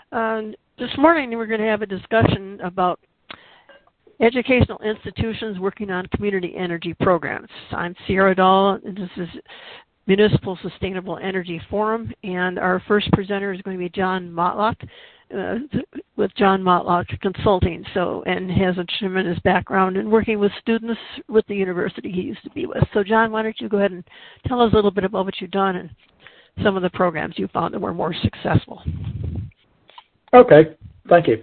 This morning we're going to have a discussion about educational institutions working on community energy programs. I'm Sierra Dahl, and this is Municipal Sustainable Energy Forum, and our first presenter is going to be John Motlock with John Motlock Consulting, and has a tremendous background in working with students with the university he used to be with. So John, why don't you go ahead and tell us a little bit about what you've done and some of the programs you found that were more successful. Okay, thank you.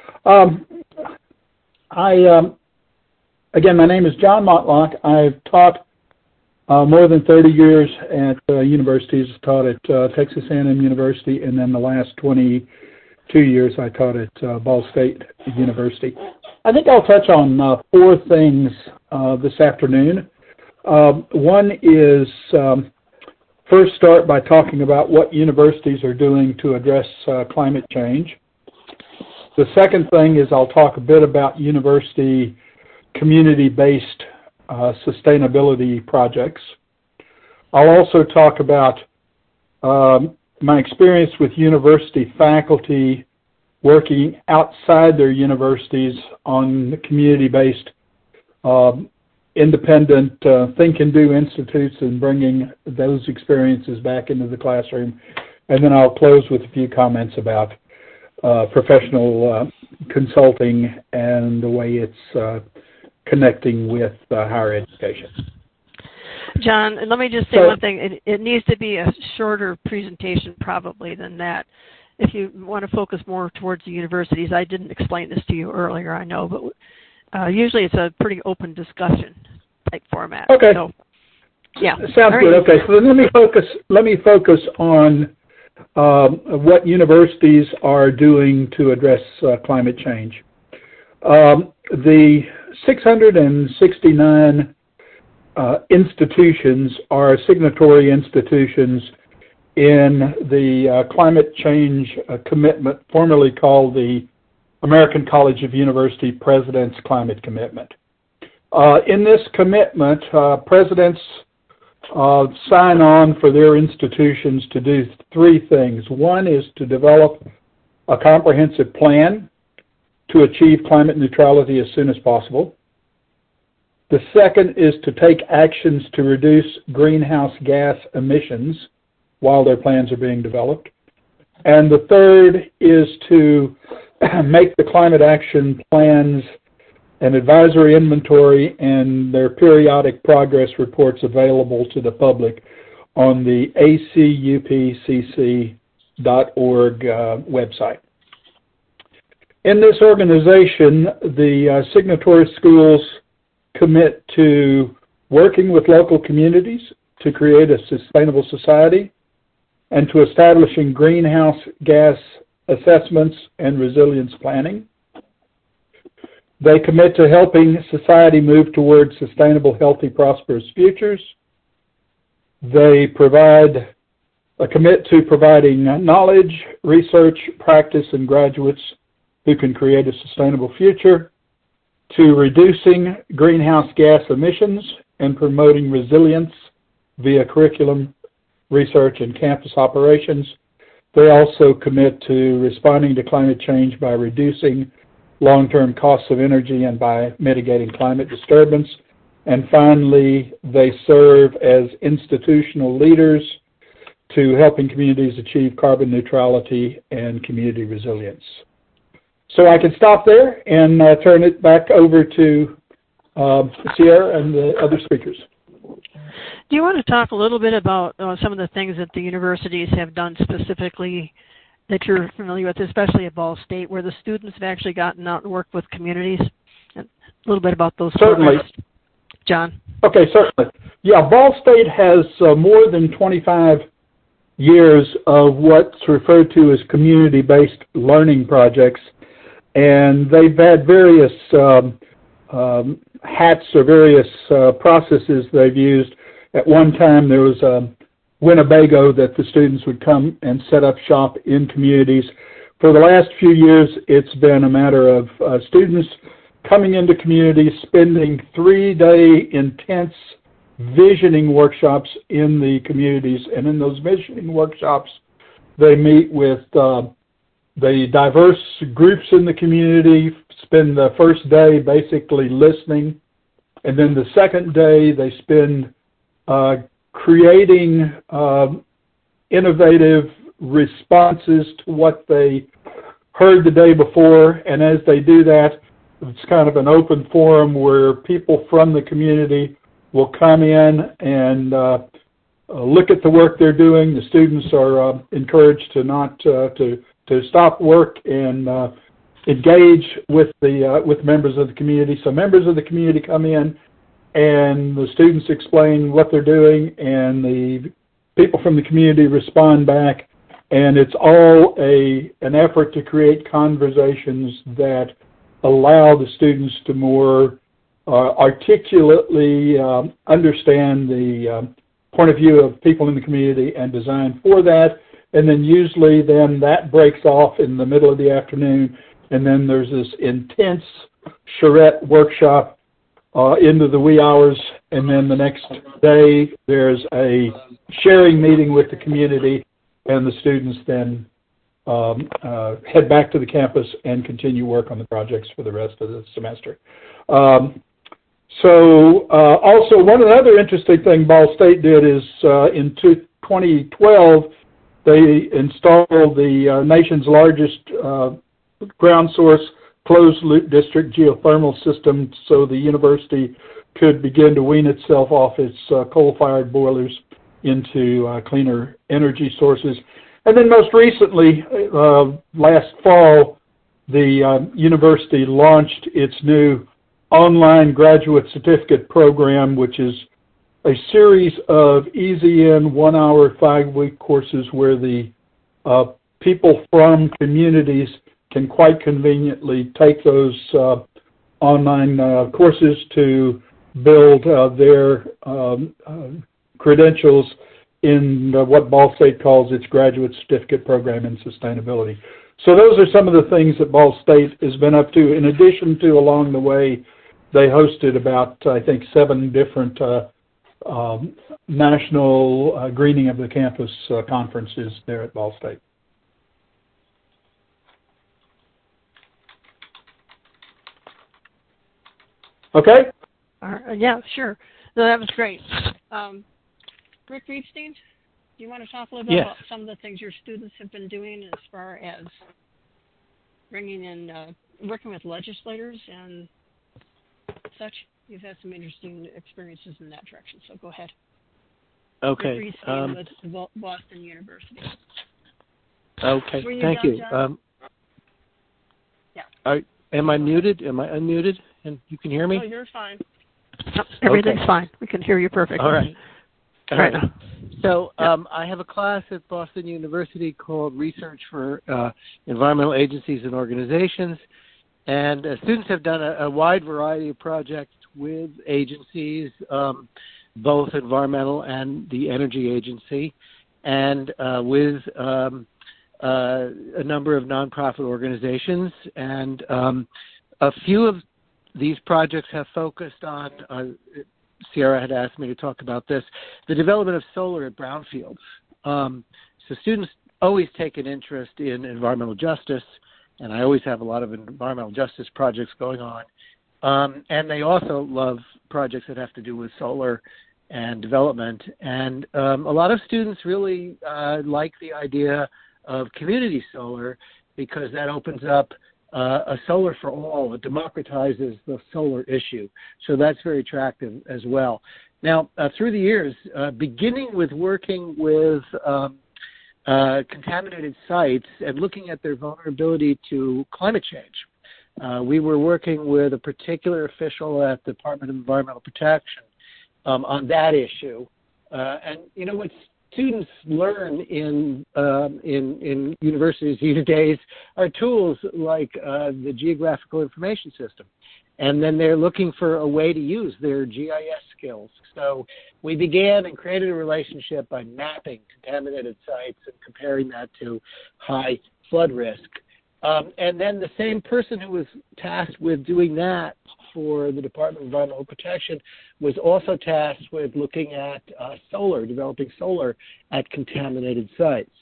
Again, my name is John Motlock. I've taught more than 30 years at universities. Taught at Texas A&M University, and then the last 22 years I taught at Ball State University. I think I'll touch on 4 things this afternoon. One is first start by talking about what universities are doing to address climate change. The second thing is I'll talk a bit about university community-based sustainability projects. I'll also talk about my experience with university faculty working outside their universities on community-based independent think and do institutes and bringing those experiences back into the classroom. And then I'll close with a few comments about professional consulting and the way it's connecting with higher education. John, let me just say one thing. It needs to be a shorter presentation probably than that. If you want to focus more towards the universities, I didn't explain this to you earlier, I know, but usually it's a pretty open discussion type format. Okay. So, yeah. Sounds good. Okay, so then let me focus on what universities are doing to address climate change. The 669 institutions are signatory institutions in the climate change commitment, formerly called the American College of University Presidents Climate Commitment. In this commitment, presidents sign on for their institutions to do 3 things. One is to develop a comprehensive plan to achieve climate neutrality as soon as possible. The second is to take actions to reduce greenhouse gas emissions while their plans are being developed. And the third is to make the climate action plans an advisory inventory and their periodic progress reports available to the public on the acupcc.org website. In this organization, the signatory schools commit to working with local communities to create a sustainable society and to establishing greenhouse gas assessments and resilience planning. They commit to helping society move towards sustainable, healthy, prosperous futures. They commit to providing knowledge, research, practice, and graduates who can create a sustainable future, to reducing greenhouse gas emissions and promoting resilience via curriculum, research, and campus operations. They also commit to responding to climate change by reducing long-term costs of energy and by mitigating climate disturbance. And finally, they serve as institutional leaders to helping communities achieve carbon neutrality and community resilience. So I can stop there and turn it back over to Sierra and the other speakers. Do you want to talk a little bit about some of the things that the universities have done specifically that you're familiar with, especially at Ball State, where the students have actually gotten out and worked with communities? A little bit about those Certainly. programs. John? Okay, certainly. Yeah, Ball State has more than 25 years of what's referred to as community-based learning projects, and they've had various hats or various processes they've used. At one time, there was a Winnebago that the students would come and set up shop in communities. For the last few years, it's been a matter of students coming into communities, spending 3-day intense visioning workshops in the communities. And in those visioning workshops, they meet with the diverse groups in the community spend the first day basically listening, and then the second day they spend creating innovative responses to what they heard the day before. And as they do that, it's kind of an open forum where people from the community will come in and look at the work they're doing. The students are encouraged to not to stop work and engage with members of the community. So members of the community come in, and the students explain what they're doing, and the people from the community respond back, and it's all an effort to create conversations that allow the students to more articulately understand the point of view of people in the community and design for that. And then usually then that breaks off in the middle of the afternoon, and then there's this intense charrette workshop into the wee hours, and then the next day there's a sharing meeting with the community, and the students then head back to the campus and continue work on the projects for the rest of the semester. Also, one of the other interesting things Ball State did is in 2012, they installed the nation's largest ground source closed-loop district geothermal system, so the university could begin to wean itself off its coal-fired boilers into cleaner energy sources. And then most recently, last fall, the university launched its new online graduate certificate program, which is a series of easy-in 1-hour, 5-week courses where the people from communities can quite conveniently take those online courses to build their credentials in what Ball State calls its graduate certificate program in sustainability. So those are some of the things that Ball State has been up to. In addition to, along the way, they hosted about, I think, 7 different national greening of the campus conferences there at Ball State. Okay? Yeah, sure. No, that was great. Rick Reedstein, do you want to talk a little bit about some of the things your students have been doing as far as bringing in, working with legislators and such? You've had some interesting experiences in that direction, so go ahead. Okay. Rick Reedstein with Boston University. Okay, thank you. Yeah. Am I muted? Am I unmuted? And you can hear me? Oh, you're fine. Everything's fine. We can hear you perfectly. All right. All right. So I have a class at Boston University called Research for Environmental Agencies and Organizations, and students have done a wide variety of projects with agencies, both environmental and the energy agency, and with a number of nonprofit organizations. And a few of these projects have focused on Sierra had asked me to talk about this, the development of solar at brownfields. So students always take an interest in environmental justice, and I always have a lot of environmental justice projects going on. And they also love projects that have to do with solar and development. And a lot of students really like the idea of community solar because that opens up a solar for all. It democratizes the solar issue. So that's very attractive as well. Now, through the years, beginning with working with contaminated sites and looking at their vulnerability to climate change, we were working with a particular official at the Department of Environmental Protection on that issue. And you know what students learn in universities these days are tools like the Geographical Information System. And then they're looking for a way to use their GIS skills. So we began and created a relationship by mapping contaminated sites and comparing that to high flood risk. And then the same person who was tasked with doing that for the Department of Environmental Protection was also tasked with looking at solar, developing solar at contaminated sites.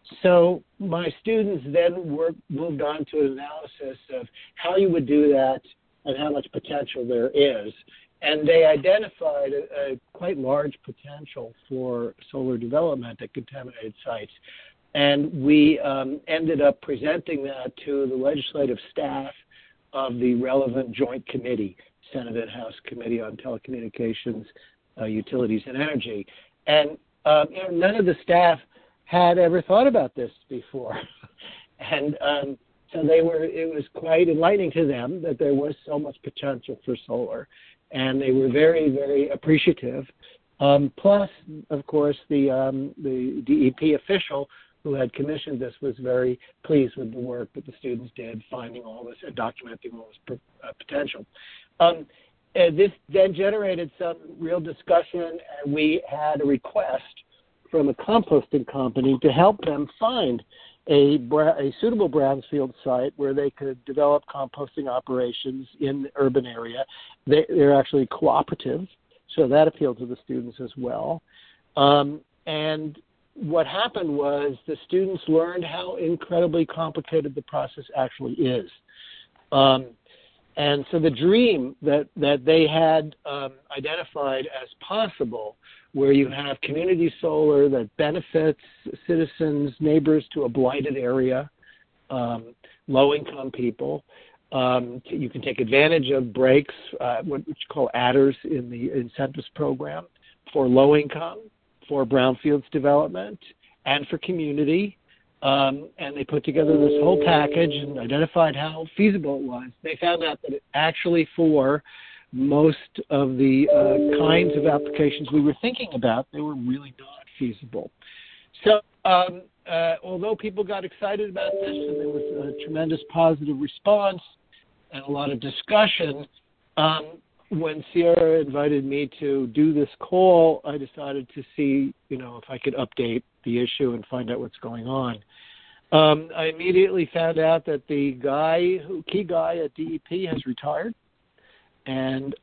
So my students then moved on to an analysis of how you would do that and how much potential there is. And they identified a quite large potential for solar development at contaminated sites. And we ended up presenting that to the legislative staff of the relevant joint committee, Senate and House Committee on Telecommunications, Utilities, and Energy. And none of the staff had ever thought about this before. And so it was quite enlightening to them that there was so much potential for solar. And they were very, very appreciative. Plus, of course, the DEP official who had commissioned this was very pleased with the work that the students did, finding all this and documenting all this potential. This then generated some real discussion, and we had a request from a composting company to help them find a suitable brownfield site where they could develop composting operations in the urban area. They're actually cooperative, so that appealed to the students as well. And what happened was the students learned how incredibly complicated the process actually is. And so the dream that they had identified as possible, where you have community solar that benefits citizens, neighbors to a blighted area, low-income people. You can take advantage of breaks, what you call adders in the incentives program for low-income, for brownfields development, and for community. And they put together this whole package and identified how feasible it was. They found out that actually for most of the kinds of applications we were thinking about, they were really not feasible. So although people got excited about this and there was a tremendous positive response and a lot of discussion, when Sierra invited me to do this call, I decided to see, if I could update the issue and find out what's going on. I immediately found out that the key guy at DEP has retired. And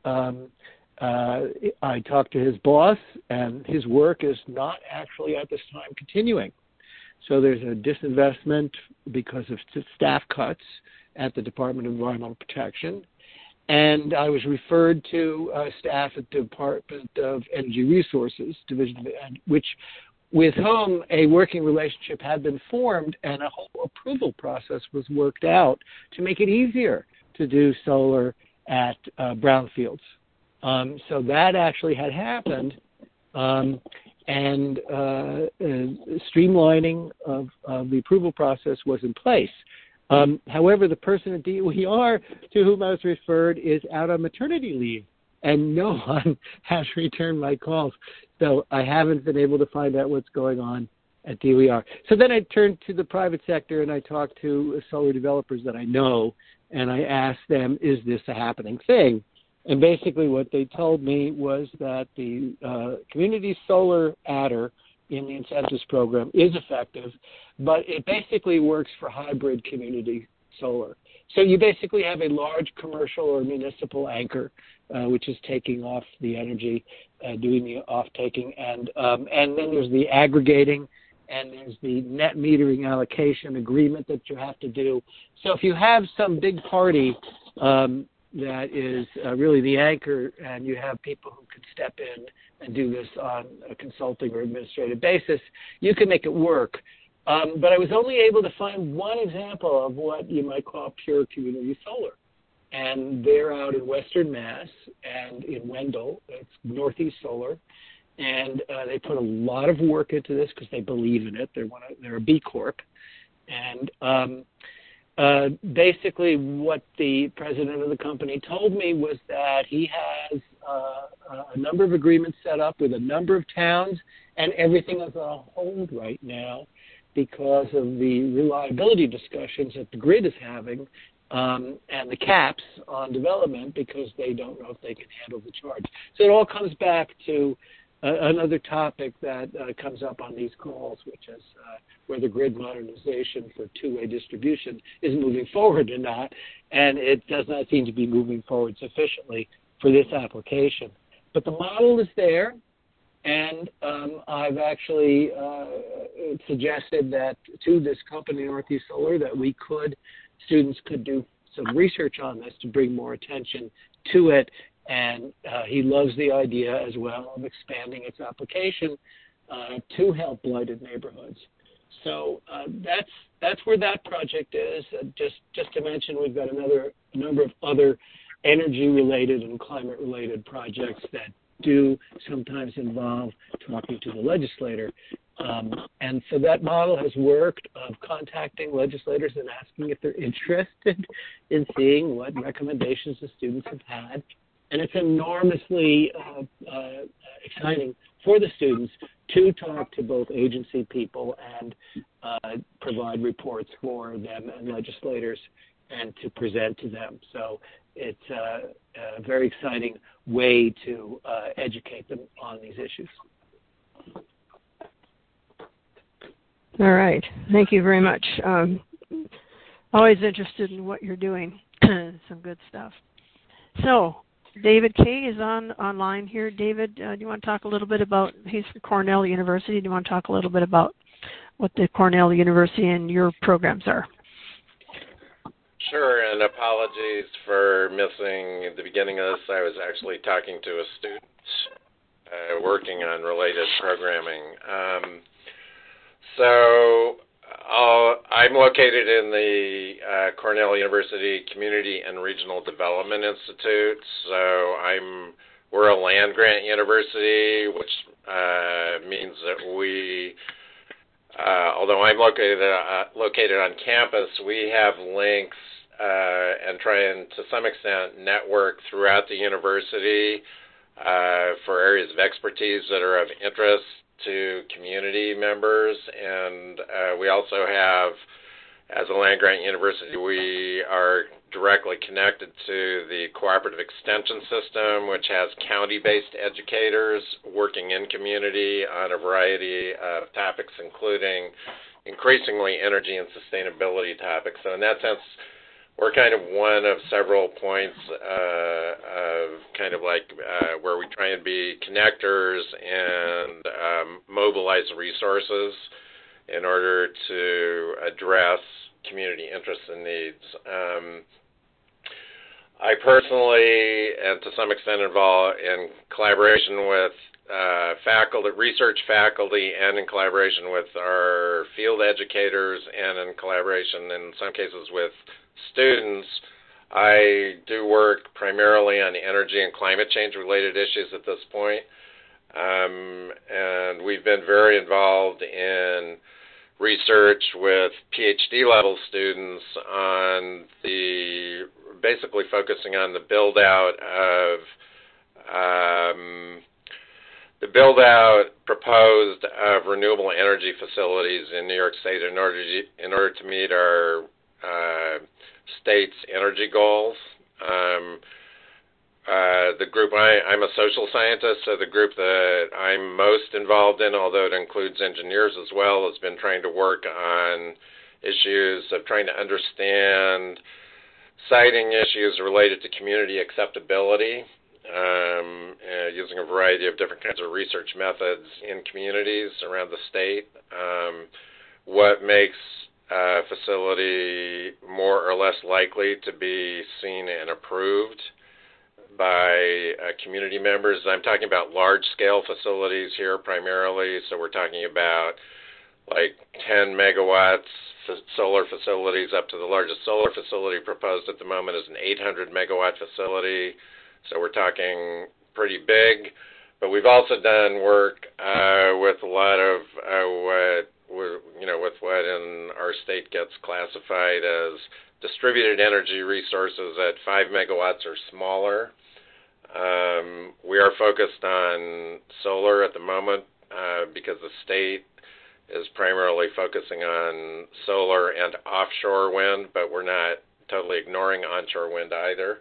I talked to his boss, and his work is not actually at this time continuing. So there's a disinvestment because of staff cuts at the Department of Environmental Protection. And I was referred to staff at the Department of Energy Resources, Division, with whom a working relationship had been formed, and a whole approval process was worked out to make it easier to do solar at brownfields. So that actually had happened, and streamlining of the approval process was in place. However, the person at DOER to whom I was referred is out on maternity leave, and no one has returned my calls. So I haven't been able to find out what's going on at DOER. So then I turned to the private sector, and I talked to solar developers that I know, and I asked them, is this a happening thing? And basically what they told me was that the community solar adder in the incentives program is effective, but it basically works for hybrid community solar. So you basically have a large commercial or municipal anchor, which is taking off the energy, doing the off-taking, and then there's the aggregating, and there's the net metering allocation agreement that you have to do. So if you have some big party that is really the anchor, and you have people who can step in and do this on a consulting or administrative basis, you can make it work. But I was only able to find one example of what you might call pure community solar. And they're out in Western Mass and in Wendell. It's Northeast Solar. And they put a lot of work into this because they believe in it. They're a B Corp. And basically what the president of the company told me was that he has a number of agreements set up with a number of towns, and everything is on hold right now because of the reliability discussions that the grid is having and the caps on development, because they don't know if they can handle the charge. So it all comes back to another topic that comes up on these calls, which is whether grid modernization for two-way distribution is moving forward or not, and it does not seem to be moving forward sufficiently for this application. But the model is there, And I've actually suggested that to this company, Northeast Solar, that students could do some research on this to bring more attention to it. And he loves the idea as well of expanding its application to help blighted neighborhoods. So that's where that project is. Just to mention, we've got a number of other energy-related and climate-related projects that do sometimes involve talking to the legislator. And so that model has worked of contacting legislators and asking if they're interested in seeing what recommendations the students have had. And it's enormously exciting for the students to talk to both agency people and provide reports for them and legislators and to present to them. So it's a very exciting way to educate them on these issues. All right. Thank you very much. Always interested in what you're doing. Some good stuff. So David Kay is online here. David, do you want to talk a little bit about, he's from Cornell University. Do you want to talk a little bit about what the Cornell University and your programs are? Sure, and apologies for missing the beginning of this. I was actually talking to a student working on related programming. So I'm located in the Cornell University Community and Regional Development Institute. So we're a land-grant university, which means that we, although I'm located on campus, we have links and try and, to some extent, network throughout the university for areas of expertise that are of interest to community members. And we also have, as a land-grant university, we are directly connected to the Cooperative Extension System, which has county-based educators working in community on a variety of topics, including increasingly energy and sustainability topics. So in that sense, we're kind of one of several points of kind of like where we try and be connectors and mobilize resources in order to address community interests and needs. I personally, and to some extent involved in collaboration with research faculty, and in collaboration with our field educators, and in collaboration in some cases with students, I do work primarily on energy and climate change related issues at this point. And we've been very involved in research with PhD level students on basically focusing on the build out proposed of renewable energy facilities in New York State in order to meet our state's energy goals. The group, I'm a social scientist, so the group that I'm most involved in, although it includes engineers as well, has been trying to work on issues of trying to understand siting issues related to community acceptability, using a variety of different kinds of research methods in communities around the state. What makes a facility more or less likely to be seen and approved by community members? I'm talking about large-scale facilities here primarily, so we're talking about like 10 megawatts solar facilities up to the largest solar facility proposed at the moment is an 800-megawatt facility, so we're talking pretty big. But we've also done work with a lot of with what in our state gets classified as distributed energy resources at 5 megawatts or smaller. We are focused on solar at the moment because the state is primarily focusing on solar and offshore wind, but we're not totally ignoring onshore wind either.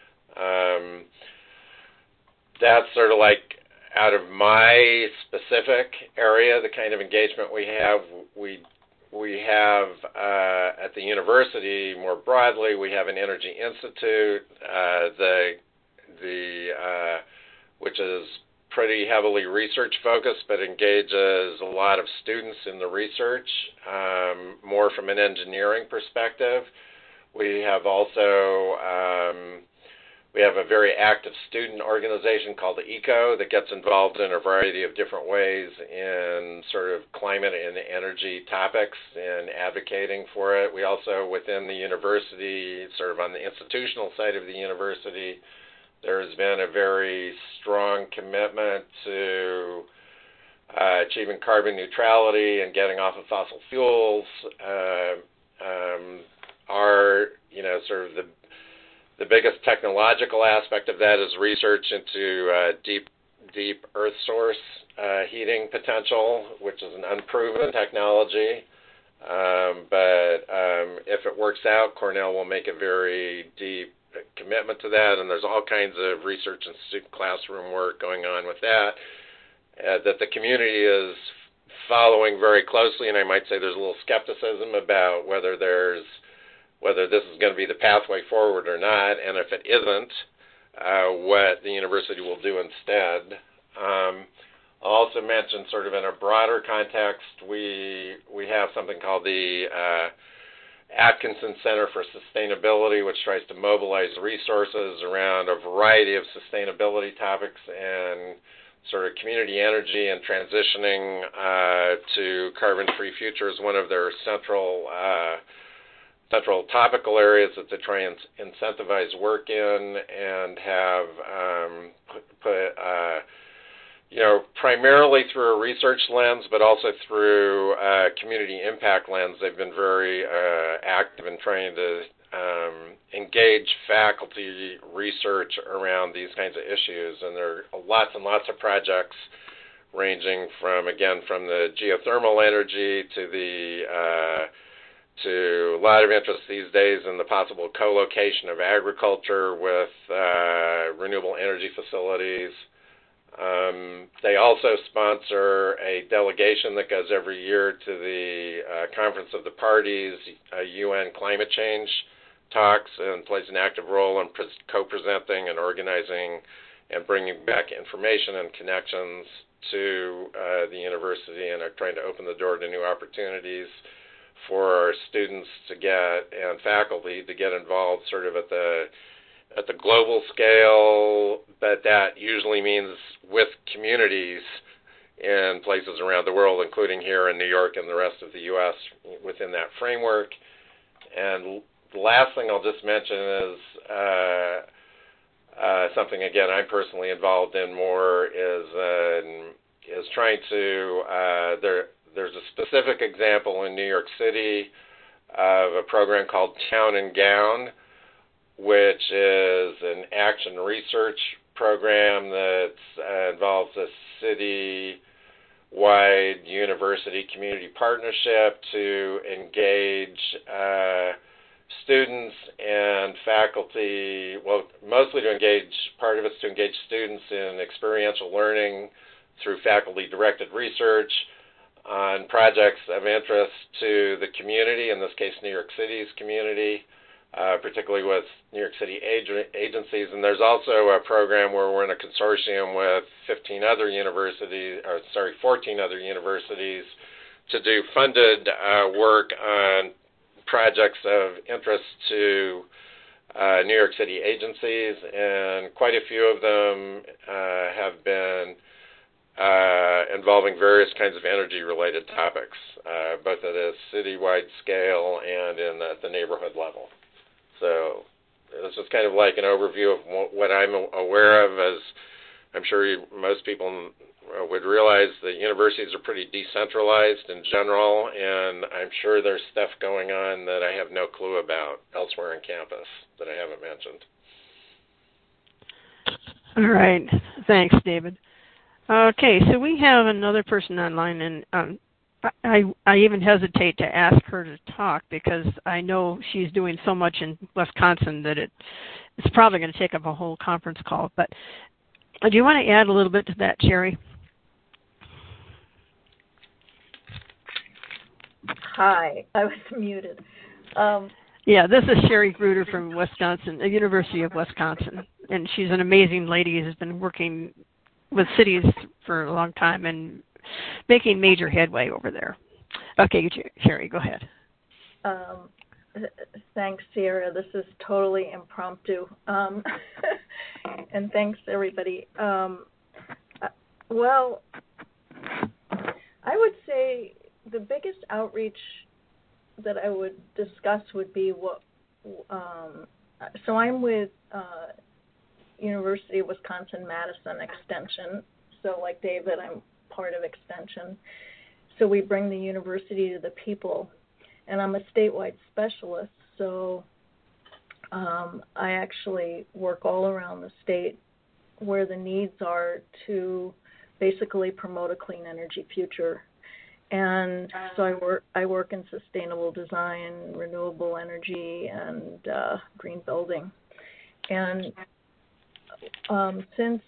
That's sort of like out of my specific area, the kind of engagement we have. We have at the university more broadly, we have an energy institute, which is pretty heavily research focused, but engages a lot of students in the research, more from an engineering perspective. We have also we have a very active student organization called ECO that gets involved in a variety of different ways in sort of climate and energy topics and advocating for it. We also, within the university, sort of on the institutional side of the university, there's been a very strong commitment to achieving carbon neutrality and getting off of fossil fuels. Sort of the biggest technological aspect of that is research into deep earth source heating potential, which is an unproven technology. But if it works out, Cornell will make a very deep commitment to that, and there's all kinds of research and student classroom work going on with that that the community is following very closely, and I might say there's a little skepticism about whether this is going to be the pathway forward or not, and if it isn't, what the university will do instead. I'll also mention, sort of in a broader context, we have something called the Atkinson Center for Sustainability, which tries to mobilize resources around a variety of sustainability topics and sort of community energy and transitioning to carbon-free future is one of their central topical areas that they try and incentivize work in, and have primarily through a research lens, but also through a community impact lens. They've been very active in trying to engage faculty research around these kinds of issues, and there are lots and lots of projects ranging from the geothermal energy to a lot of interest these days in the possible co-location of agriculture with renewable energy facilities. They also sponsor a delegation that goes every year to the Conference of the Parties, UN climate change talks, and plays an active role in co-presenting and organizing and bringing back information and connections to the university, and are trying to open the door to new opportunities for students to get, and faculty to get involved sort of at the global scale, but that usually means with communities in places around the world, including here in New York and the rest of the U.S. within that framework. And the last thing I'll just mention is something, again, I'm personally involved in more, is trying to, there's a specific example in New York City of a program called Town and Gown, which is an action research program that involves a city-wide university community partnership to engage students and faculty, well, mostly to engage, part of it's to engage students in experiential learning through faculty-directed research on projects of interest to the community, in this case New York City's community, particularly with New York City agencies. And there's also a program where we're in a consortium with 14 other universities to do funded work on projects of interest to New York City agencies, and quite a few of them have been involving various kinds of energy-related topics, both at a citywide scale and at the neighborhood level. So this is kind of like an overview of what I'm aware of. As I'm sure most people would realize, the universities are pretty decentralized in general, and I'm sure there's stuff going on that I have no clue about elsewhere on campus that I haven't mentioned. All right. Thanks, David. Okay, so we have another person online, and I even hesitate to ask her to talk because I know she's doing so much in Wisconsin that it's probably going to take up a whole conference call. But do you want to add a little bit to that, Sherry? Hi, I was muted. Yeah, this is Sherry Gruder from Wisconsin, the University of Wisconsin, and she's an amazing lady who's been working with cities for a long time and making major headway over there. Okay, Sherry, go ahead. Thanks, Sierra. This is totally impromptu. And thanks, everybody. Well, I would say the biggest outreach that I would discuss would be so I'm with University of Wisconsin-Madison Extension. So like David, I'm part of Extension. So we bring the university to the people. And I'm a statewide specialist, so I actually work all around the state where the needs are to basically promote a clean energy future. And so I work in sustainable design, renewable energy, and green building. And since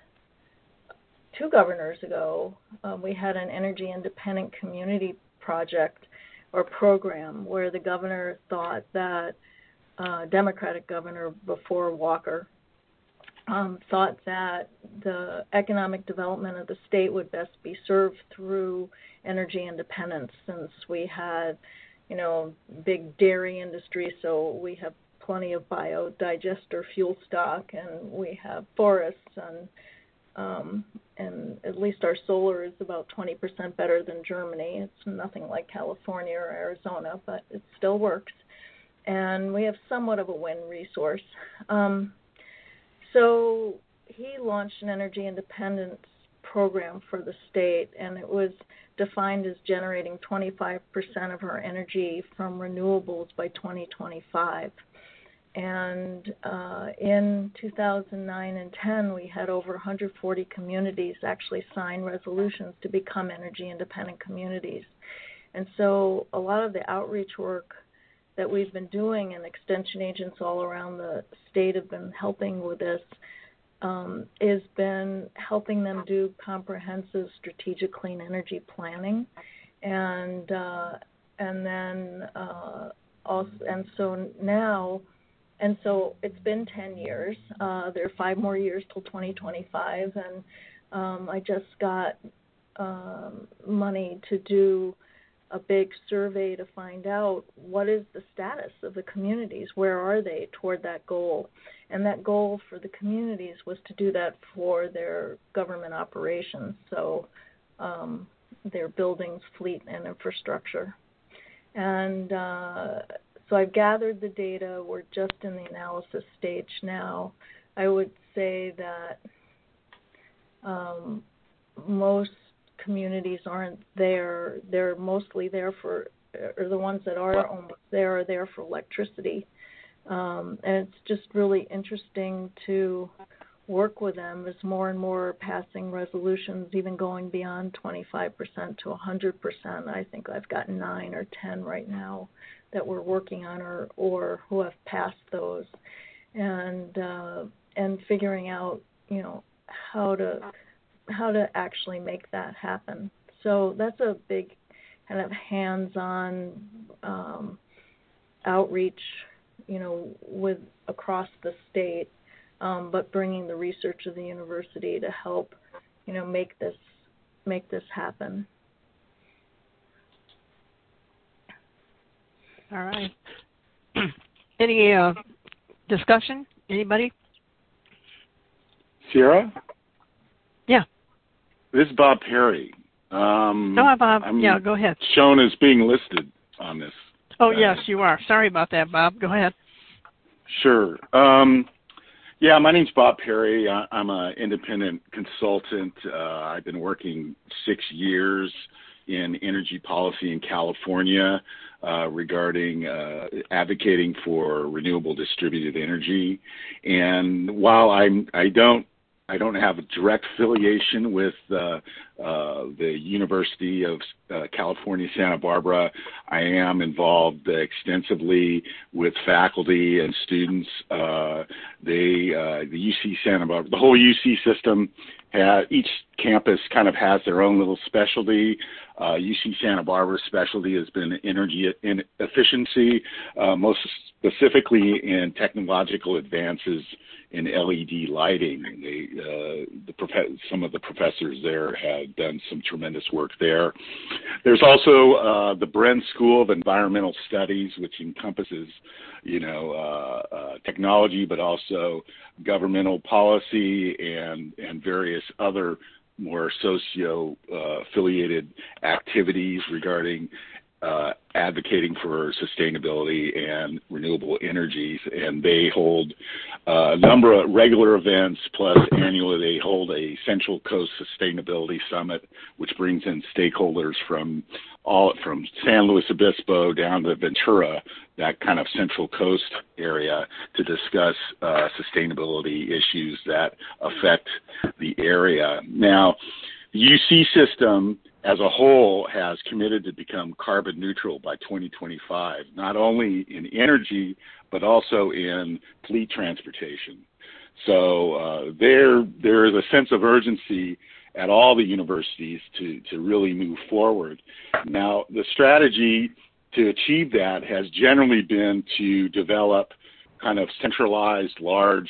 2 governors ago, we had an energy independent community project or program where the governor thought that Democratic governor before Walker thought that the economic development of the state would best be served through energy independence, since we had, big dairy industry, so we have plenty of biodigester fuel stock, and we have forests, and at least our solar is about 20% better than Germany. It's nothing like California or Arizona, but it still works. And we have somewhat of a wind resource. So he launched an energy independence program for the state, and it was defined as generating 25% of our energy from renewables by 2025. And in 2009 and 10, we had over 140 communities actually sign resolutions to become energy independent communities. And so a lot of the outreach work that we've been doing, and extension agents all around the state have been helping with this, has been helping them do comprehensive strategic clean energy planning. And then also, and so now, and so it's been 10 years. There are 5 more years till 2025, and I just got money to do a big survey to find out what is the status of the communities, where are they toward that goal. And that goal for the communities was to do that for their government operations, so their buildings, fleet, and infrastructure. And so I've gathered the data. We're just in the analysis stage now. I would say that most communities aren't there. They're mostly there for, or the ones that are almost there are there for electricity. And it's just really interesting to work with them as more and more passing resolutions, even going beyond 25% to 100%. I think I've got 9 or 10 right now that we're working on, or who have passed those, and figuring out, how to actually make that happen. So that's a big kind of hands-on outreach, with across the state, but bringing the research of the university to help, make this happen. All right. Any discussion? Anybody? Sierra? Yeah. This is Bob Perry. Bob. Yeah, go ahead. Shown as being listed on this. Oh, yes, you are. Sorry about that, Bob. Go ahead. Sure. Yeah, my name's Bob Perry. I'm an independent consultant. I've been working 6 years in energy policy in California regarding advocating for renewable distributed energy. And while I don't have a direct affiliation with the University of California, Santa Barbara, I am involved extensively with faculty and students. The UC Santa Barbara, the whole UC system, campus kind of has their own little specialty. UC Santa Barbara's specialty has been energy efficiency, most specifically in technological advances in LED lighting. Some of the professors there have done some tremendous work there. There's also the Bren School of Environmental Studies, which encompasses, technology, but also governmental policy and various other more socio-affiliated activities regarding advocating for sustainability and renewable energies. And they hold a number of regular events, plus annually they hold a Central Coast Sustainability Summit, which brings in stakeholders from San Luis Obispo down to Ventura, that kind of Central Coast area, to discuss sustainability issues that affect the area. Now, the UC system as a whole has committed to become carbon neutral by 2025, not only in energy, but also in fleet transportation. So there is a sense of urgency at all the universities to really move forward. Now, the strategy to achieve that has generally been to develop kind of centralized large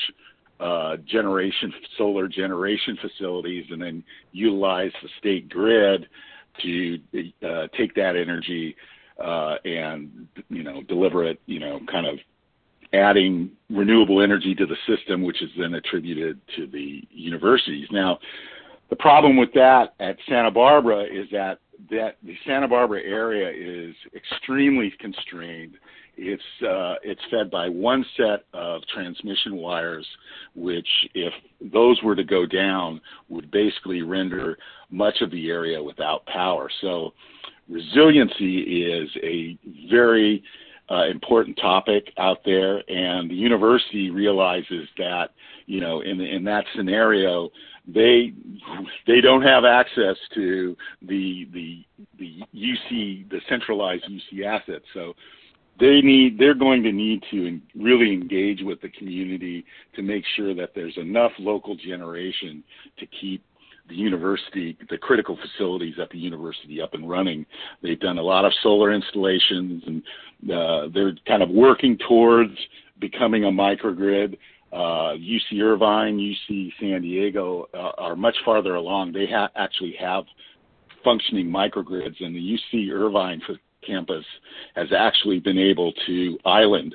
solar generation facilities, and then utilize the state grid to take that energy and deliver it, kind of adding renewable energy to the system, which is then attributed to the universities. Now, the problem with that at Santa Barbara is that the Santa Barbara area is extremely constrained. It's fed by one set of transmission wires, which, if those were to go down, would basically render much of the area without power. So resiliency is a very important topic out there, and the university realizes that, in that scenario, they don't have access to the centralized UC assets. So they're going to need to really engage with the community to make sure that there's enough local generation to keep the critical facilities at the university up and running. They've done a lot of solar installations, and they're kind of working towards becoming a microgrid. UC Irvine, UC San Diego are much farther along. They actually have functioning microgrids, and the UC Irvine campus has actually been able to island,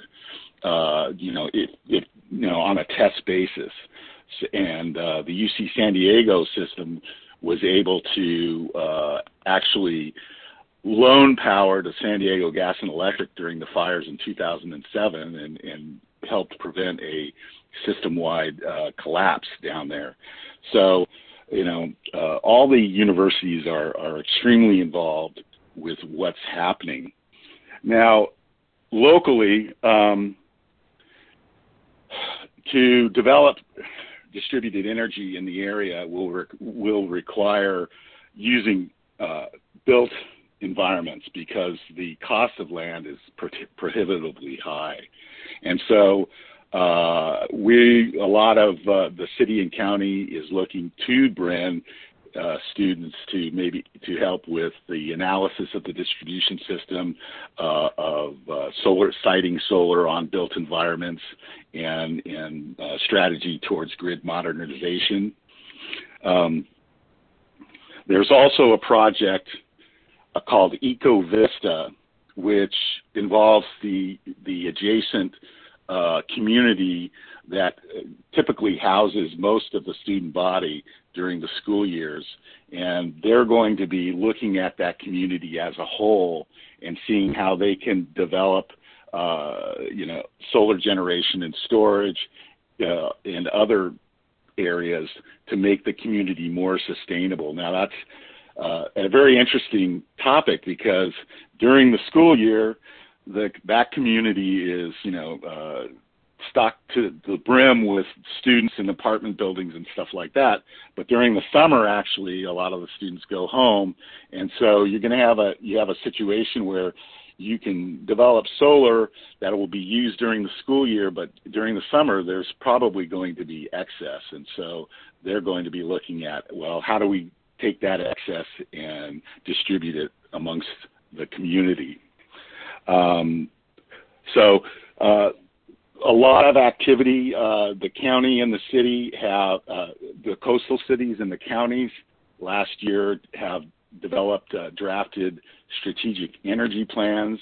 on a test basis. And the UC San Diego system was able to actually loan power to San Diego Gas and Electric during the fires in 2007 and helped prevent a system-wide collapse down there. So, all the universities are extremely involved with what's happening. Now, locally, to develop distributed energy in the area will require using built environments, because the cost of land is prohibitively high. And so a lot of the city and county is looking to Bren students to help with the analysis of the distribution system, of siting solar on built environments, and strategy towards grid modernization. There's also a project called EcoVista, which involves the adjacent community that typically houses most of the student body during the school years, and they're going to be looking at that community as a whole and seeing how they can develop, solar generation and storage in other areas to make the community more sustainable. Now, that's a very interesting topic, because during the school year, that community is, stocked to the brim with students in apartment buildings and stuff like that. But during the summer, actually, a lot of the students go home, and so you're going to have a situation where you can develop solar that will be used during the school year, but during the summer there's probably going to be excess. And so they're going to be looking at, well, how do we take that excess and distribute it amongst the community? A lot of activity. The county and the city have, the coastal cities and the counties last year have developed, drafted strategic energy plans.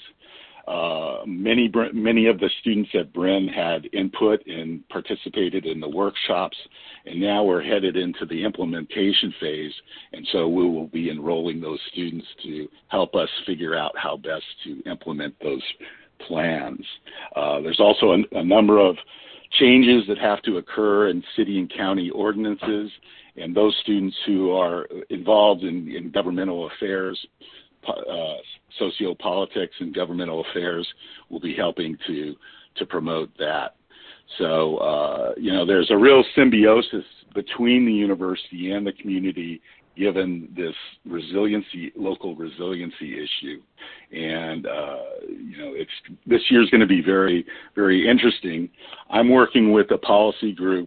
Many of the students at Bryn had input and participated in the workshops, and now we're headed into the implementation phase, and so we will be enrolling those students to help us figure out how best to implement those plans. There's also a number of changes that have to occur in city and county ordinances, and those students who are involved in governmental affairs, sociopolitics and governmental affairs will be helping to promote that. So, there's a real symbiosis between the university and the community given this local resiliency issue. And, this year's going to be very, very interesting. I'm working with a policy group.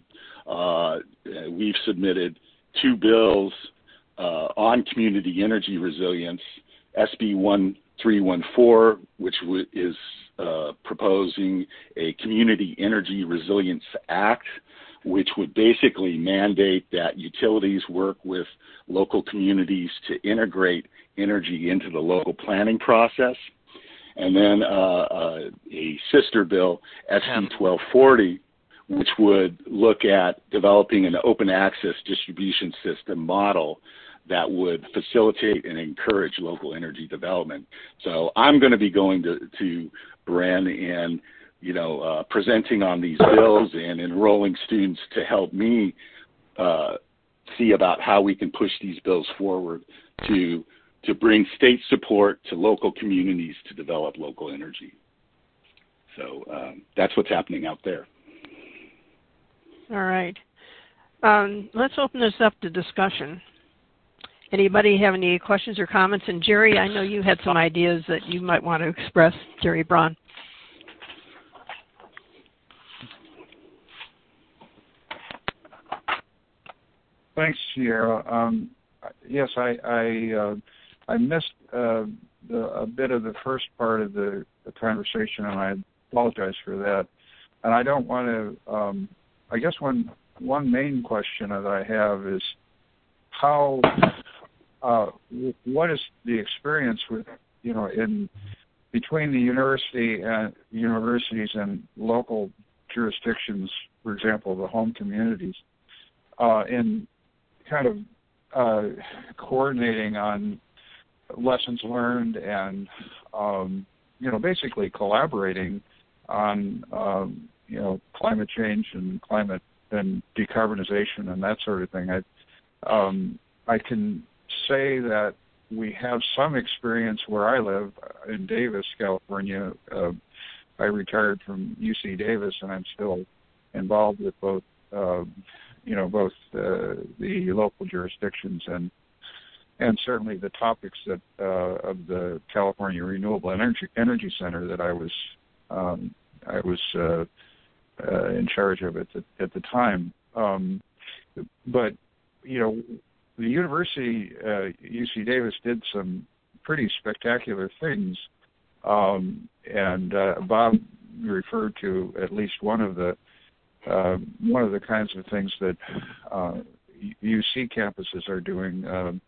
We've submitted 2 bills on community energy resilience, SB 1314, which is proposing a Community Energy Resilience Act, which would basically mandate that utilities work with local communities to integrate energy into the local planning process. And then a sister bill, SB 1240, which would look at developing an open access distribution system model that would facilitate and encourage local energy development. So I'm going to be going to Bryn and, presenting on these bills and enrolling students to help me see about how we can push these bills forward to bring state support to local communities to develop local energy. So that's what's happening out there. All right. Let's open this up to discussion. Anybody have any questions or comments? And Jerry, I know you had some ideas that you might want to express. Jerry Braun. Thanks, Sierra. Yes, I missed a bit of the first part of the conversation, and I apologize for that. And I don't want to. I guess one main question that I have is how. What is the experience with in between the universities and local jurisdictions, for example, the home communities, in kind of coordinating on lessons learned and basically collaborating on climate change and climate and decarbonization and that sort of thing. I can say that we have some experience where I live in Davis, California. I retired from UC Davis, and I'm still involved with both the local jurisdictions and certainly the topics that of the California Renewable Energy Center that I was in charge of at the time. But the university, UC Davis, did some pretty spectacular things, and Bob referred to at least one of the kinds of things that UC campuses are doing.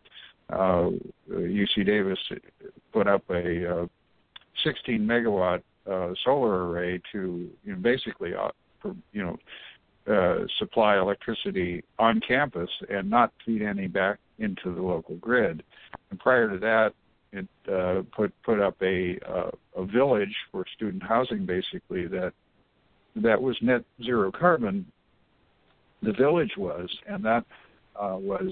UC Davis put up a 16 megawatt solar array to basically supply electricity on campus and not feed any back into the local grid. And prior to that, it put up a village for student housing, basically that was net zero carbon. The village was, and that was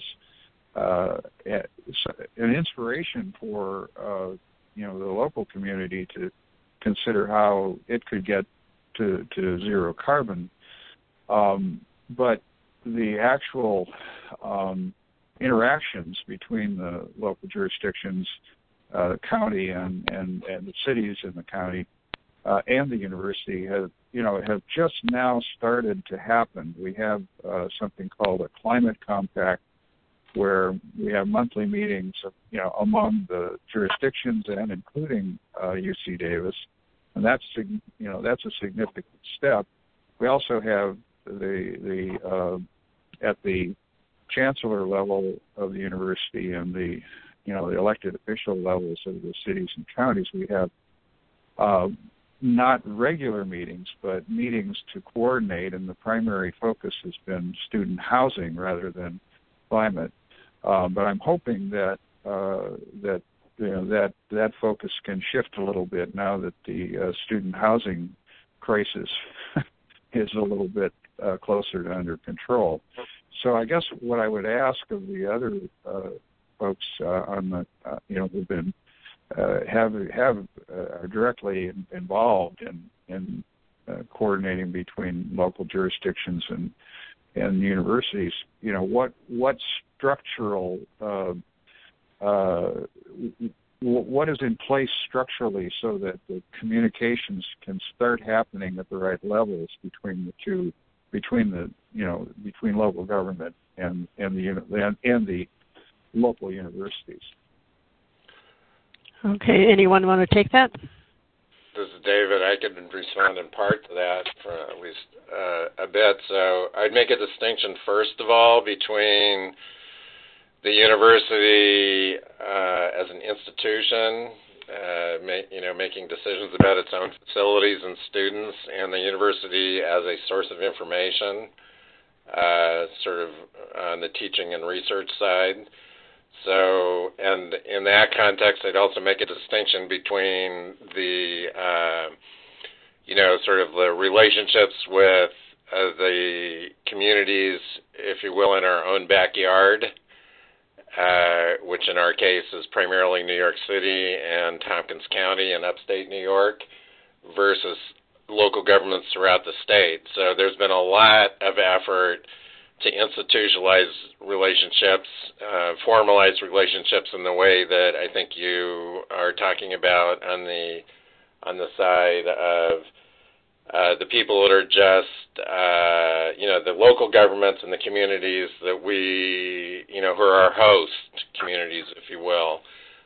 an inspiration for the local community to consider how it could get to zero carbon. But the actual interactions between the local jurisdictions county and the cities in the county and the university have just now started to happen. We have something called a climate compact, where we have monthly meetings, among the jurisdictions and including UC Davis, and that's a significant step. We also have the at the chancellor level of the university and the elected official levels of the cities and counties, we have not regular meetings, but meetings to coordinate, and the primary focus has been student housing rather than climate. But I'm hoping that that focus can shift a little bit now that the student housing crisis is a little bit closer to under control. So I guess what I would ask of the other folks on the who've been are directly involved in coordinating between local jurisdictions and universities, what structural what is in place structurally so that the communications can start happening at the right levels between the two, between local government and the local universities. Okay, anyone want to take that? This is David. I could respond in part to that for at least a bit. So I'd make a distinction, first of all, between the university as an institution, making decisions about its own facilities and students, and the university as a source of information, sort of on the teaching and research side. So, and in that context, I'd also make a distinction between the, sort of the relationships with the communities, if you will, in our own backyard, which in our case is primarily New York City and Tompkins County and upstate New York, versus local governments throughout the state. So there's been a lot of effort to institutionalize relationships, formalize relationships in the way that I think you are talking about on the side of the people that are just, the local governments and the communities that we, who are our host communities, if you will.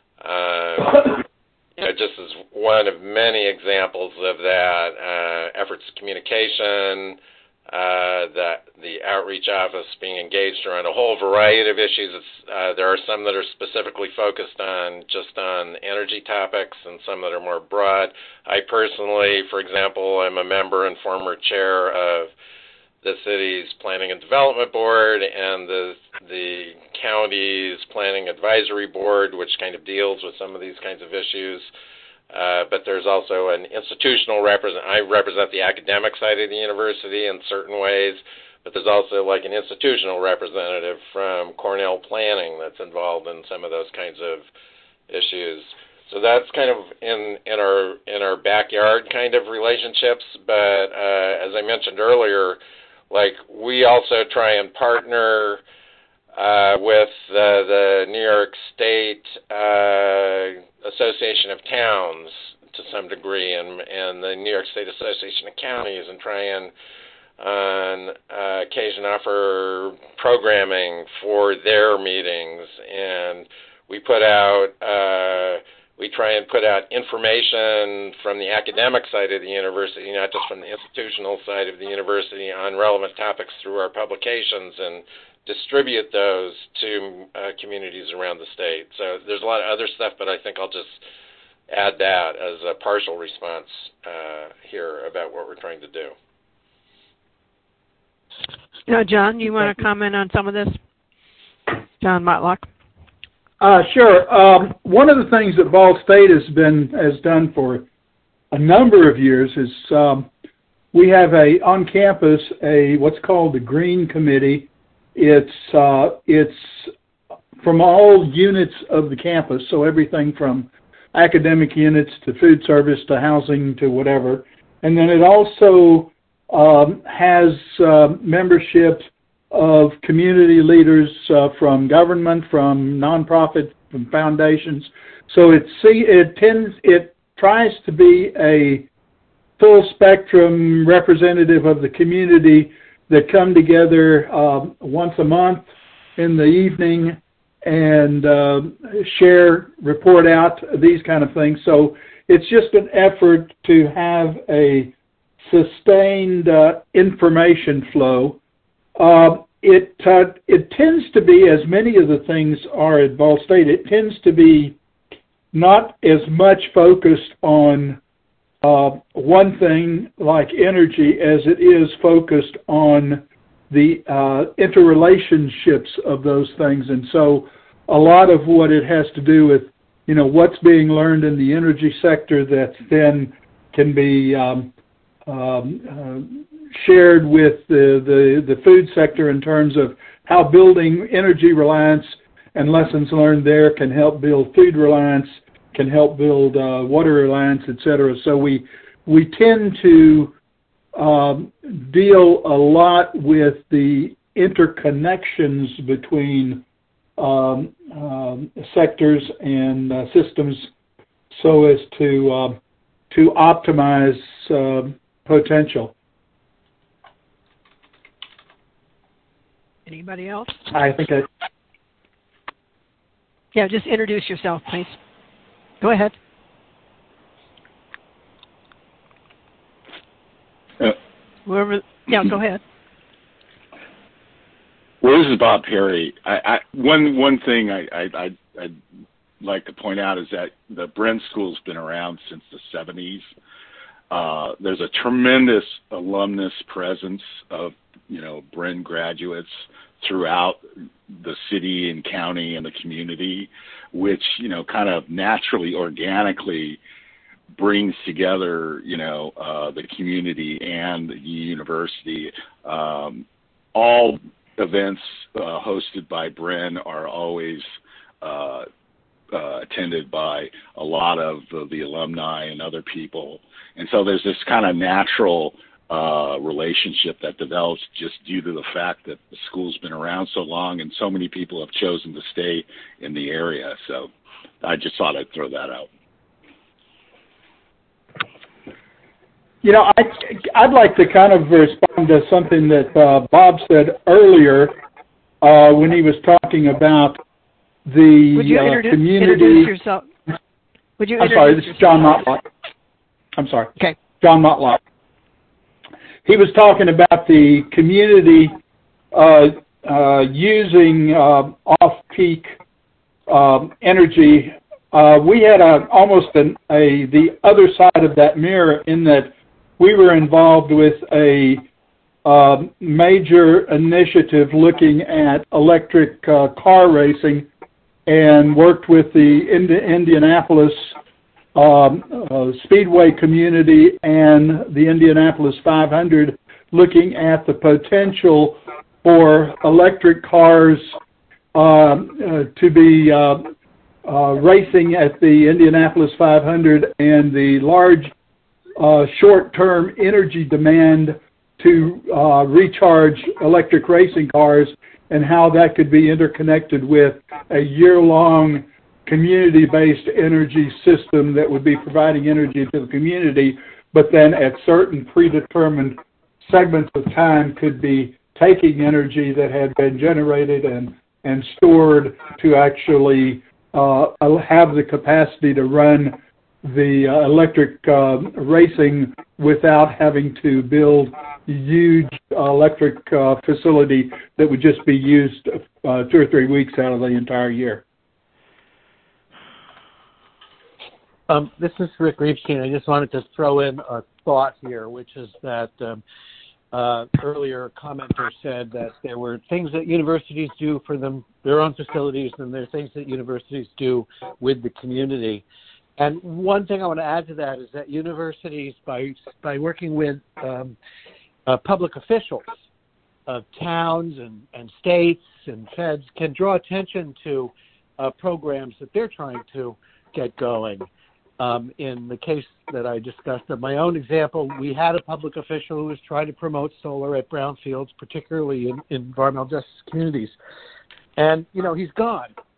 Just as one of many examples of that, efforts of communication, the outreach office being engaged around a whole variety of issues. There are some that are specifically focused on energy topics and some that are more broad. I personally, for example, am a member and former chair of the city's Planning and Development Board and the county's Planning Advisory Board, which kind of deals with some of these kinds of issues. But there's also an institutional I represent the academic side of the university in certain ways, but there's also like an institutional representative from Cornell Planning that's involved in some of those kinds of issues. So that's kind of in our backyard kind of relationships. But as I mentioned earlier, like we also try and partner with the New York State Association of Towns to some degree, and the New York State Association of Counties, and try and on occasion offer programming for their meetings. And we try and put out information from the academic side of the university, not just from the institutional side of the university, on relevant topics through our publications, and distribute those to communities around the state. So there's a lot of other stuff, but I think I'll just add that as a partial response here about what we're trying to do. John, you want to comment on some of this? John Matlock. Sure. One of the things that Ball State has done for a number of years is we have on campus what's called the Green Committee. It's from all units of the campus, so everything from academic units to food service to housing to whatever. And then it also has membership of community leaders from government, from nonprofit from foundations. So it tries to be a full spectrum representative of the community that come together once a month in the evening and share, report out, these kind of things. So it's just an effort to have a sustained information flow. It tends to be, as many of the things are at Ball State, it tends to be not as much focused on one thing like energy as it is focused on the interrelationships of those things. And so a lot of what it has to do with, what's being learned in the energy sector that then can be shared with the food sector in terms of how building energy reliance and lessons learned there can help build food reliance, can help build water reliance, etc. So we tend to deal a lot with the interconnections between sectors and systems so as to optimize potential. Anybody else? I think Yeah, just introduce yourself, please. Go ahead. Whoever. Yeah, go ahead. Well, this is Bob Perry. One thing I'd like to point out is that the Bren School's been around since the 70s. There's a tremendous alumnus presence of, Bren graduates throughout the city and county and the community, which, kind of naturally, organically brings together, the community and the university. All events hosted by Bren are always attended by a lot of the alumni and other people. And so there's this kind of natural relationship that develops just due to the fact that the school's been around so long and so many people have chosen to stay in the area. So I just thought I'd throw that out. I'd like to kind of respond to something that Bob said earlier when he was talking about the Would you community. Introduce yourself? Would you? I'm sorry, this is John Motlock. I'm sorry. Okay. John Motlock. He was talking about the community using off-peak energy. We had almost the other side of that mirror in that we were involved with a major initiative looking at electric car racing and worked with the Indianapolis Speedway community and the Indianapolis 500 looking at the potential for electric cars to be racing at the Indianapolis 500 and the large short-term energy demand to recharge electric racing cars and how that could be interconnected with a year-long community-based energy system that would be providing energy to the community, but then at certain predetermined segments of time could be taking energy that had been generated and stored to actually have the capacity to run the electric racing without having to build a huge electric facility that would just be used 2 or 3 weeks out of the entire year. This is Rick Reebstein. I just wanted to throw in a thought here, which is that earlier a commenter said that there were things that universities do for their own facilities, and there are things that universities do with the community. And one thing I want to add to that is that universities, by working with public officials of towns and states and feds, can draw attention to programs that they're trying to get going. In the case that I discussed, of my own example, we had a public official who was trying to promote solar at brownfields, particularly in environmental justice communities. And, he's gone.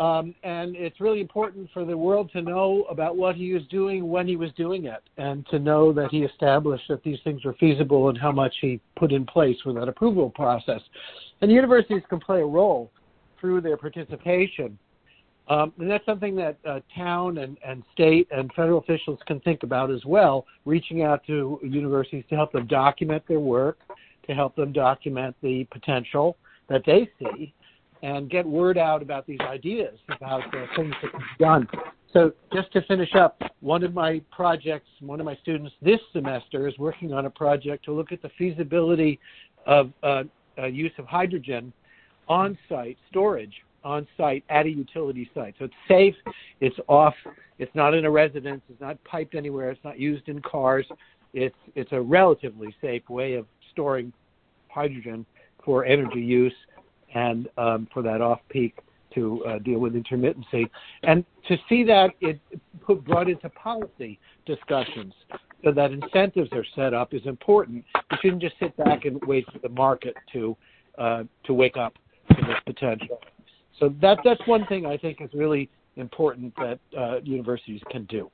And it's really important for the world to know about what he was doing when he was doing it, and to know that he established that these things were feasible and how much he put in place with that approval process. And universities can play a role through their participation. And that's something that town and state and federal officials can think about as well, reaching out to universities to help them document their work, to help them document the potential that they see, and get word out about these ideas, about things that can be done. So just to finish up, one of my students this semester is working on a project to look at the feasibility of use of hydrogen on-site storage, on-site at a utility site. So it's safe, it's off, it's not in a residence, it's not piped anywhere, it's not used in cars. It's a relatively safe way of storing hydrogen for energy use, and for that off-peak to deal with intermittency. And to see that it brought into policy discussions so that incentives are set up is important. You shouldn't just sit back and wait for the market to wake up to this potential. So that's one thing I think is really important that universities can do.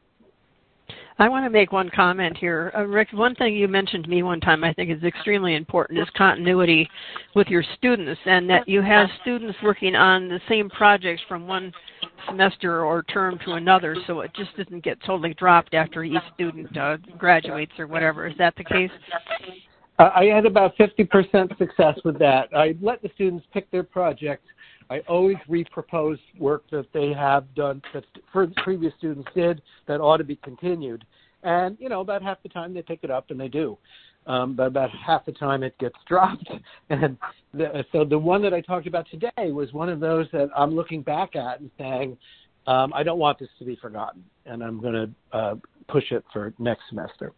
I want to make one comment here. Rick, one thing you mentioned to me one time I think is extremely important is continuity with your students, and that you have students working on the same projects from one semester or term to another, so it just doesn't get totally dropped after each student graduates or whatever. Is that the case? I had about 50% success with that. I let the students pick their projects. I always repropose work that they have done that previous students did that ought to be continued. And, about half the time they pick it up, and they do. But about half the time it gets dropped. And so the one that I talked about today was one of those that I'm looking back at and saying, I don't want this to be forgotten, and I'm going to push it for next semester.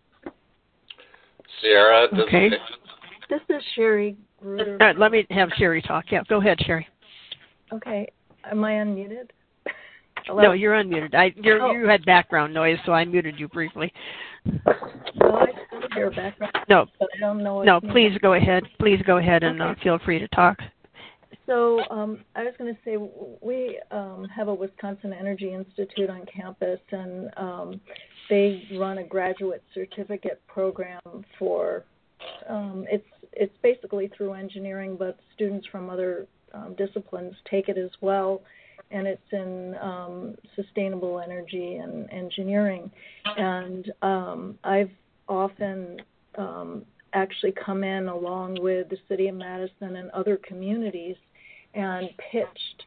Sierra, okay. This is Sherry Gruder. Let me have Sherry talk. Yeah, go ahead, Sherry. Okay. Am I unmuted? Hello? No, you're unmuted. You had background noise, so I muted you briefly. No, I didn't hear background. No. But I don't know. No, please go ahead. Please go ahead and feel free to talk. So I was going to say we have a Wisconsin Energy Institute on campus, and they run a graduate certificate program for it's basically through engineering, but students from other disciplines take it as well, and it's in sustainable energy and engineering. And I've often actually come in along with the City of Madison and other communities and pitched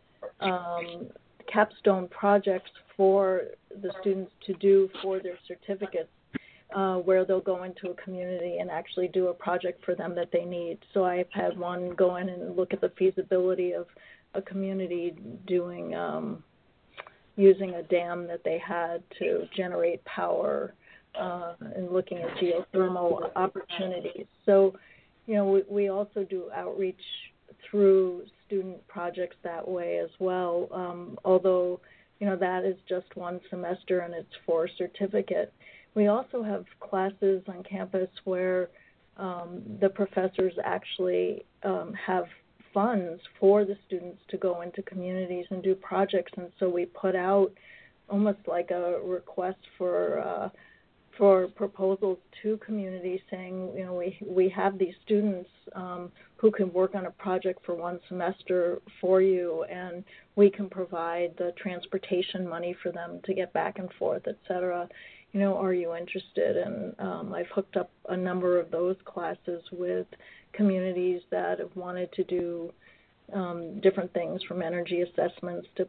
capstone projects for the students to do for their certificates, where they'll go into a community and actually do a project for them that they need. So I've had one go in and look at the feasibility of a community doing using a dam that they had to generate power and looking at geothermal opportunities. So, we also do outreach through student projects that way as well, although, that is just one semester and it's for a certificate. We also have classes on campus where the professors actually have funds for the students to go into communities and do projects, and so we put out almost like a request for proposals to communities saying, we have these students who can work on a project for one semester for you, and we can provide the transportation money for them to get back and forth, et cetera. Are you interested? And I've hooked up a number of those classes with communities that have wanted to do different things, from energy assessments to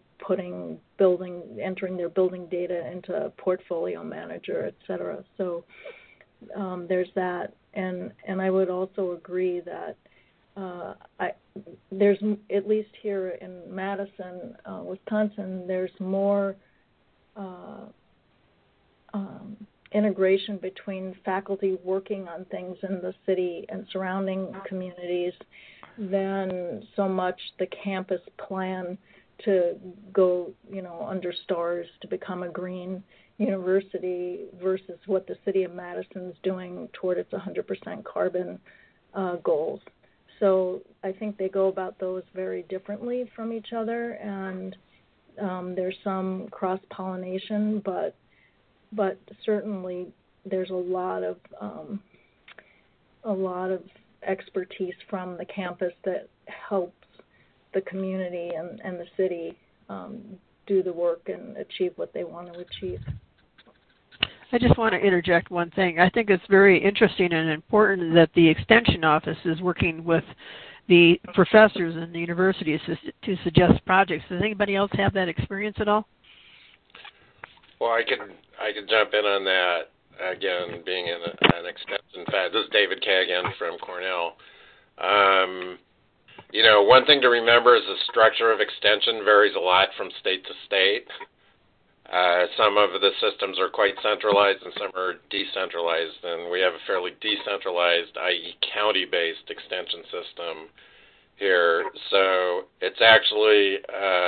entering their building data into a portfolio manager, et cetera. So there's that. And I would also agree that there's, at least here in Madison, Wisconsin, there's more integration between faculty working on things in the city and surrounding communities than so much the campus plan to go, under stars to become a green university versus what the city of Madison is doing toward its 100% carbon goals. So I think they go about those very differently from each other, and There's some cross-pollination, but certainly there's a lot of expertise from the campus that helps the community and the city do the work and achieve what they want to achieve. I just want to interject one thing. I think it's very interesting and important that the Extension Office is working with the professors in the universities to suggest projects. Does anybody else have that experience at all? Well, I could jump in on that, again, being in an extension. In fact, this is David Kagan from Cornell. One thing to remember is the structure of extension varies a lot from state to state. Some of the systems are quite centralized and some are decentralized, and we have a fairly decentralized, i.e. county-based extension system here. So it's actually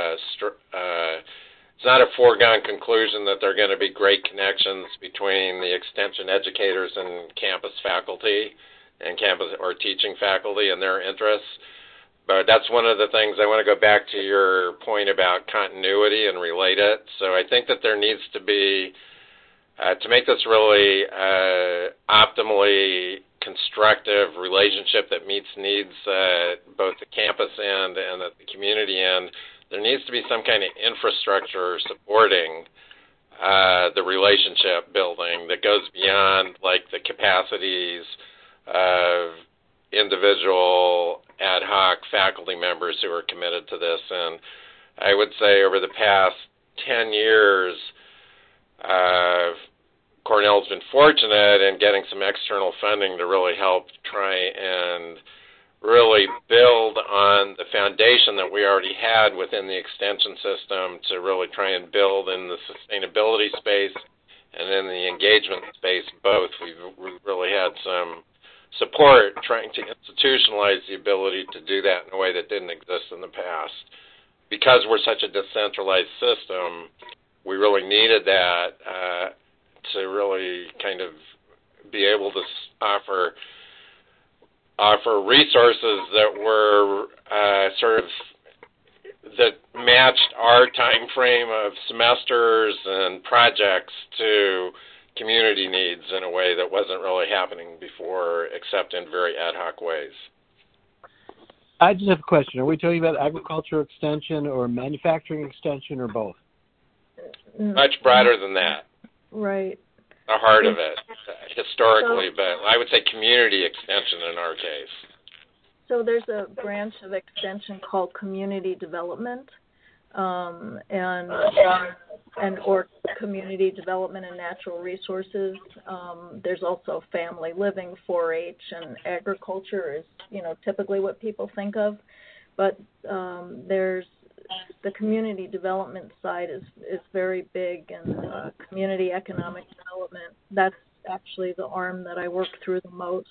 it's not a foregone conclusion that there are going to be great connections between the extension educators and campus faculty and campus or teaching faculty and their interests. But that's one of the things. I want to go back to your point about continuity and relate it. So I think that there needs to be, to make this really optimally constructive relationship that meets needs both the campus end and at the community end, there needs to be some kind of infrastructure supporting the relationship building that goes beyond like the capacities of individual ad hoc faculty members who are committed to this. And I would say over the past 10 years, Cornell's been fortunate in getting some external funding to really help try and really build on the foundation that we already had within the extension system to really try and build in the sustainability space and in the engagement space both. We've really had some support trying to institutionalize the ability to do that in a way that didn't exist in the past. Because we're such a decentralized system, we really needed that to really kind of be able to offer resources that were that matched our time frame of semesters and projects to community needs in a way that wasn't really happening before, except in very ad hoc ways. I just have a question. Are we talking about agriculture extension or manufacturing extension or both? Much broader than that. Right. The heart of it, historically, but I would say community extension in our case. So there's a branch of extension called community development, or community development and natural resources. There's also family living, 4-H, and agriculture is, typically what people think of. But there's the community development side is very big, and community economic development. That's actually the arm that I work through the most.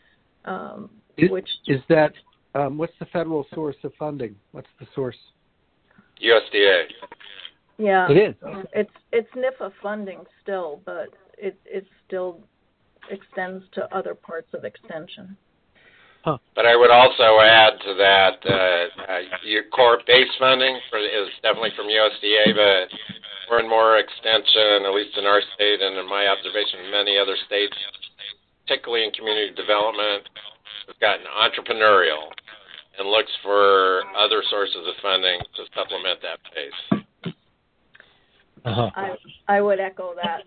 Is that what's the federal source of funding? What's the source? USDA. Yeah, it is. It's NIFA funding still, but it still extends to other parts of extension. Huh. But I would also add to that your core base funding is definitely from USDA, but more and more extension, at least in our state and in my observation in many other states, particularly in community development, has gotten entrepreneurial and looks for other sources of funding to supplement that base. Uh-huh. I would echo that.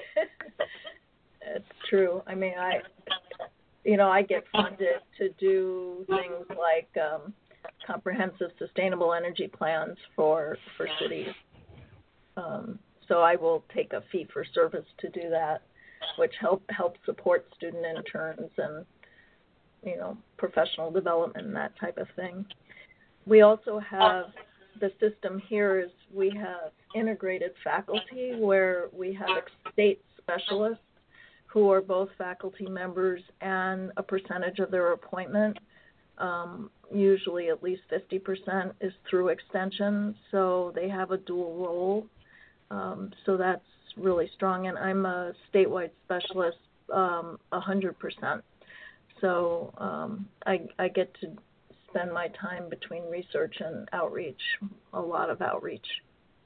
It's true. I mean, I get funded to do things like comprehensive sustainable energy plans for cities. So I will take a fee for service to do that, which helps support student interns and professional development and that type of thing. We also have the system here is we have integrated faculty where we have state specialists who are both faculty members and a percentage of their appointment, usually at least 50% is through extension, so they have a dual role. So that's really strong, and I'm a statewide specialist 100%. So I get to spend my time between research and outreach, a lot of outreach.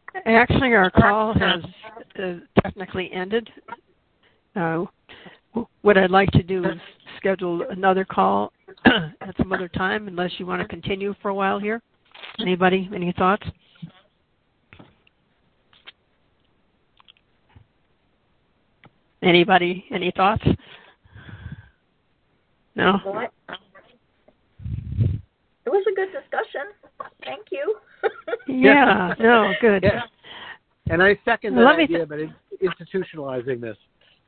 Actually, our call has technically ended. What I'd like to do is schedule another call at some other time, unless you want to continue for a while here. Anybody, any thoughts? Anybody, any thoughts? No? It was a good discussion. Thank you. Yeah, no, good. Yeah. And I second that idea about institutionalizing this.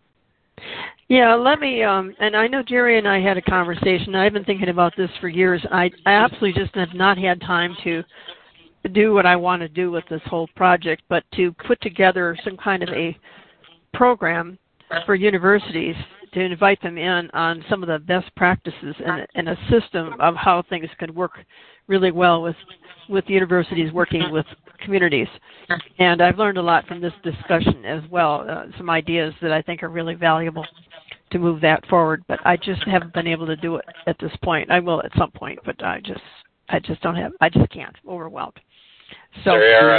Yeah, let me, and I know Jerry and I had a conversation. I've been thinking about this for years. I absolutely just have not had time to do what I want to do with this whole project, but to put together some kind of a program for universities to invite them in on some of the best practices and a system of how things could work really well with universities working with communities. And I've learned a lot from this discussion as well, some ideas that I think are really valuable to move that forward, but I just haven't been able to do it at this point. I will at some point, but I just can't. Overwhelmed. So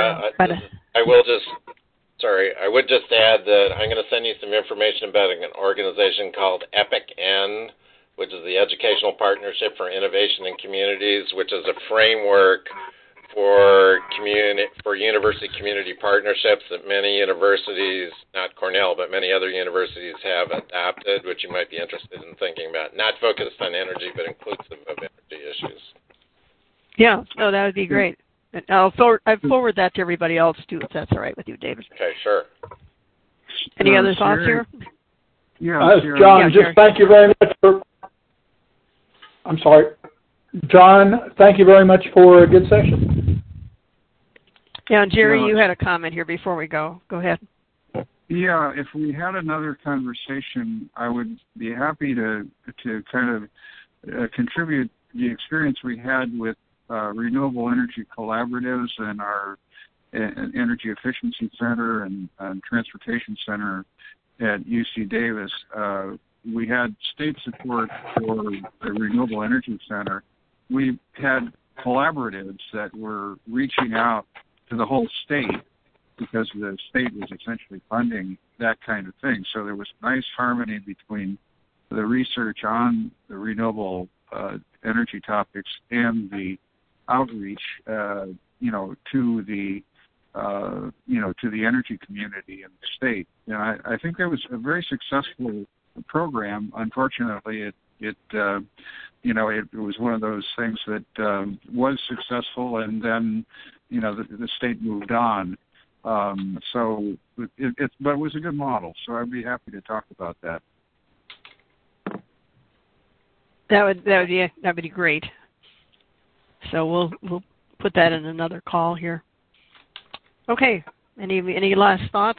I would just add that I'm going to send you some information about an organization called EPIC-N, which is the Educational Partnership for Innovation in Communities, which is a framework for university community partnerships that many universities, not Cornell, but many other universities have adopted, which you might be interested in thinking about. Not focused on energy, but inclusive of energy issues. Yeah, no, that would be great. And I'll forward that to everybody else, too, if that's all right with you, David. Okay, sure. Any other thoughts here? Yeah, John, just thank you very much for... I'm sorry. John, thank you very much for a good session. Yeah, and Jerry, you had a comment here before we go. Go ahead. Yeah, if we had another conversation, I would be happy to kind of contribute the experience we had with renewable energy collaboratives and our Energy Efficiency Center and Transportation Center at UC Davis. We had state support for the Renewable Energy Center. We had collaboratives that were reaching out to the whole state because the state was essentially funding that kind of thing. So there was nice harmony between the research on the renewable energy topics and the outreach, to the energy community in the state. And I think that was a very successful program. Unfortunately, it was one of those things that was successful, and then the state moved on. But it was a good model. So I'd be happy to talk about that. That would be great. So we'll put that in another call here. Okay. Any last thoughts?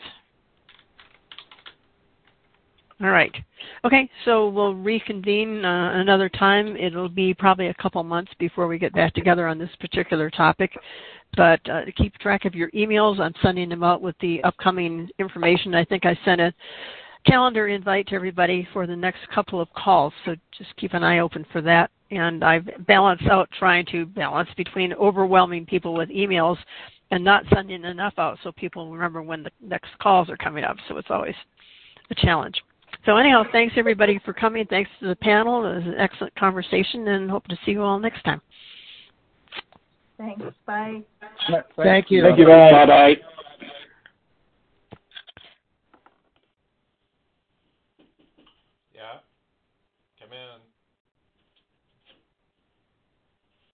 All right. Okay, so we'll reconvene another time. It'll be probably a couple months before we get back together on this particular topic. But keep track of your emails. I'm sending them out with the upcoming information. I think I sent a calendar invite to everybody for the next couple of calls, so just keep an eye open for that. And I've trying to balance between overwhelming people with emails and not sending enough out so people remember when the next calls are coming up. So it's always a challenge. So anyhow, thanks everybody for coming. Thanks to the panel. It was an excellent conversation, and hope to see you all next time. Thanks. Bye. Thank you. Thank you. Bye. Bye-bye.